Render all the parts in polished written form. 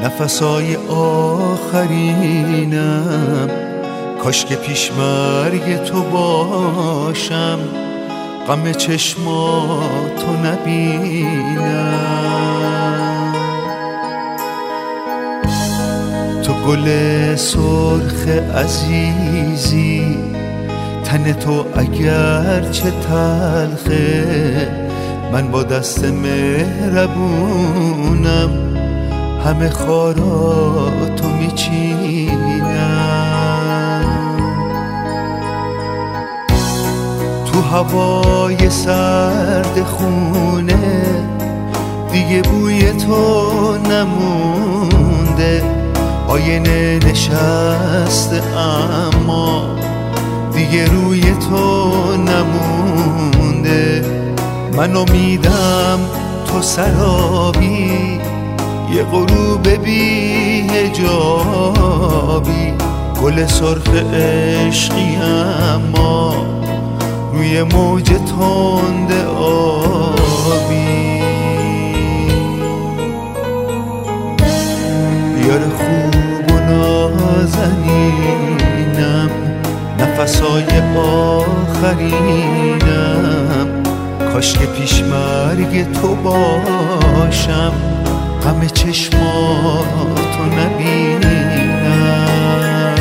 نفسای آخرینم، کاش که پیش مرگ تو باشم، غم چشماتو نبینم. تو گل سرخ عزیزی، تن تو اگر چه تلخه، من با دست مهربونم همه خاراتو میچینم. تو هوای سرد خونه دیگه بوی تو نمونده، آینه نشسته اما دیگه روی تو نمونده. من امیدم تو سرابی، یه غروب بی حجابی، گل سرخ عشقی اما روی موج تند آبی. یار خوب و نازنینم، نفسای آخرینم، کاش که پیش مرگ تو باشم، غم چشماتو نبینم.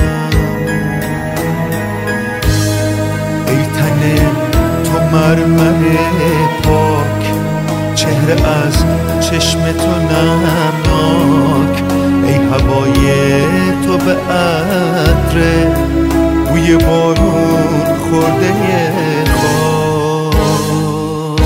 ای تن تو مرمر پاک، چهره از چشم تو نمناک، ای هوای تو به عطر بوی بارون خورده خاک.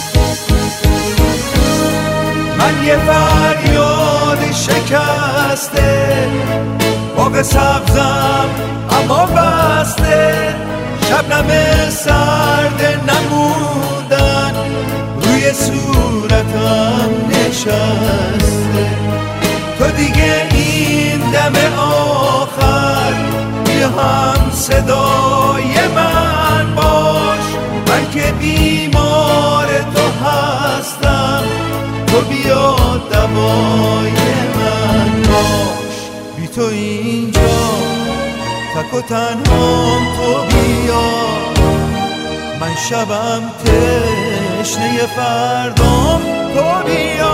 من یه فریاد شکسته، باغ سبزم اما بسته، شبنم سرد نمودن روی صورتم نشسته. تو دیگه این دم آخر بیا هم صدای من باش، من که بیمار تو هستم، تو بیا دوای من باش. بی تو اینجا تک و تنهام، تو بیا من شبم تشنه فردام، تو بیا.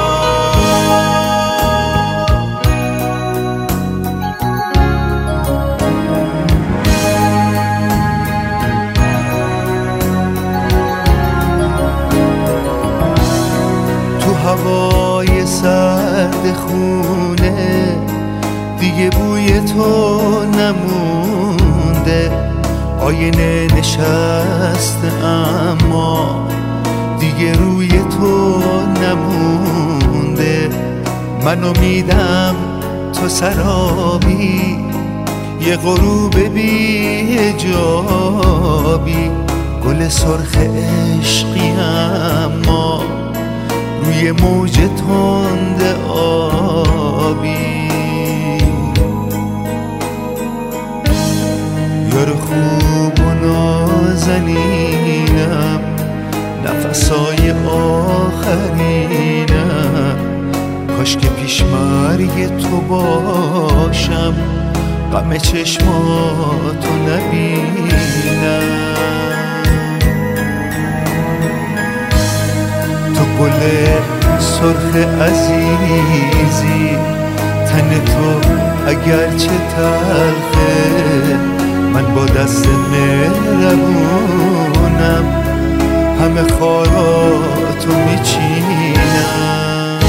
هوای سرد خونه دیگه بوی تو نمونده، آینه نشسته اما دیگه روی تو نمونده. من امیدم تو سرابی، یه غروب بی حجابی، گل سرخ عشقی اما روی موج تند آبی. یار خوب و نازنینم، نفسای آخرینم، کاش که پیش مرگ تو باشم، غم چشماتو نبینم. تو گل سرخ عزیزی، تن تو اگر چه تلخه، من با دست مهربونم همه خاراتو میچینم.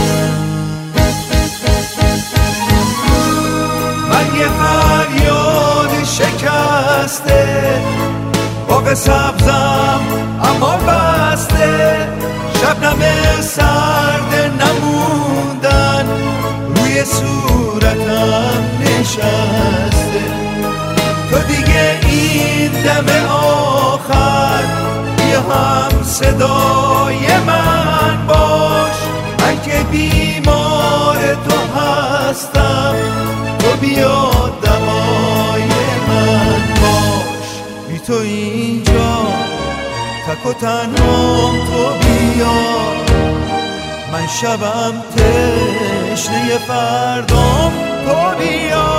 من یه فریاد شکسته، باغ سبزم اما بسته، شبنم سرد نموندن روی صورتم نشسته. تو دیگه این دم آخر بیا هم صدای من باش، من که بیمار تو هستم، تو بیا دوای من باش. بی تو اینجا تک و تنهام، تو بیا من شبم تشنه فردام تو بیا